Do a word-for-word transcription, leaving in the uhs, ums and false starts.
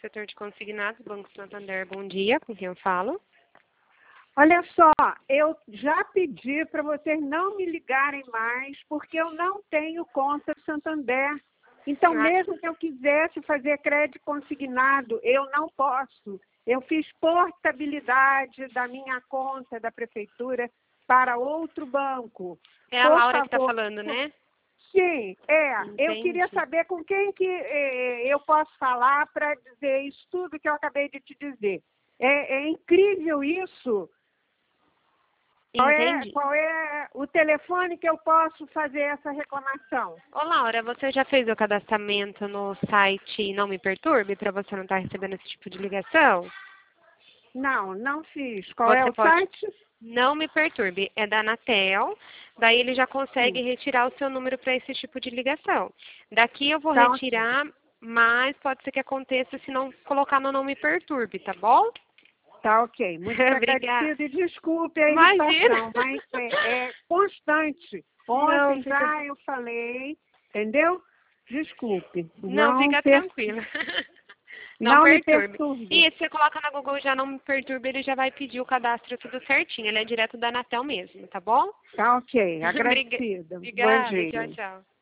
setor de consignados, Banco Santander, bom dia, com quem eu falo? Olha só, eu já pedi para vocês não me ligarem mais, porque eu não tenho conta Santander. Então, Ah. mesmo que eu quisesse fazer crédito consignado, eu não posso. Eu fiz portabilidade da minha conta da prefeitura para outro banco. É a Por Laura que está favor. falando, né? Sim, é. Entendi. Eu queria saber com quem que eh, eu posso falar para dizer isso tudo que eu acabei de te dizer. É, é incrível isso. Qual é, Entendi. qual é o telefone que eu posso fazer essa reclamação? Ô, Laura, você já fez o cadastramento no site Não Me Perturbe para você não estar recebendo esse tipo de ligação? Não, não fiz. Qual Você é o pode... site? Não Me Perturbe, é da Anatel, daí ele já consegue Sim. retirar o seu número para esse tipo de ligação. Daqui eu vou Tá, retirar, mas pode ser que aconteça se não colocar no Não Me Perturbe, tá bom? tá ok. Muito Obrigada. agradecida e desculpe a Imagina. irritação, mas é, é constante. Não, Ontem fica, já eu falei, entendeu? Desculpe. não, Não, fica per... tranquila. Não não me perturbe. perturbe. E se você coloca na Google já Não Me Perturbe, ele já vai pedir o cadastro tudo certinho. Ele é direto da Anatel mesmo, tá bom? Tá ok. Obriga- Agradecida. Bom Obrigada, tchau, dia. tchau.